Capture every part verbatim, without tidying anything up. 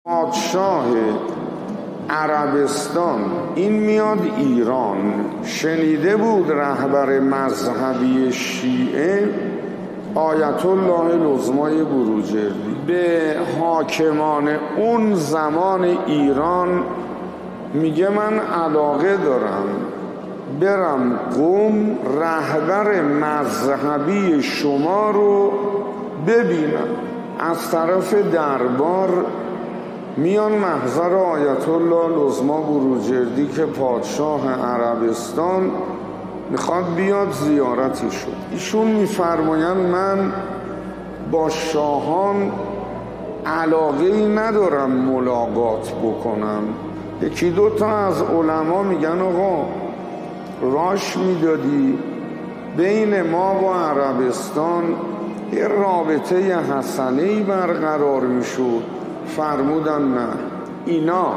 پادشاه عربستان این میاد ایران، شنیده بود رهبر مذهبی شیعه آیت الله العظمای بروجردی به حاکمان اون زمان ایران میگه من علاقه دارم برم قم رهبر مذهبی شما رو ببینم. از طرف دربار میان محضر آیت الله العظما بروجردی که پادشاه عربستان میخواد بیاد زیارتی شد. ایشون میفرمایند من با شاهان علاقه ای ندارم ملاقات بکنم. یکی دو تا از علما میگن آقا راش میدادی بین ما و عربستان یه رابطه حسنه‌ای برقرار میشد. فرمودن نه، اینا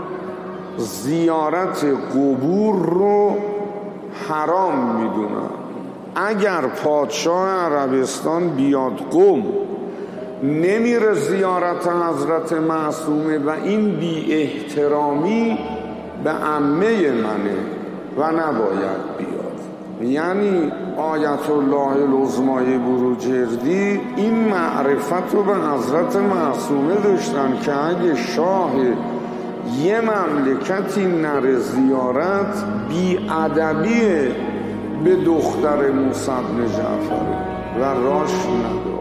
زیارت قبور رو حرام میدونن. اگر پادشاه عربستان بیاد قم نمیره زیارت حضرت معصومه و این بی احترامی به عمه منه و نباید بیاد. یعنی آیت الله العظمای بروجردی این معرفت رو به حضرت معصومه داشتن که اگه شاه یه مملکتی نره زیارت بی ادبیه به دختر موسی بن جعفر و راش نداره.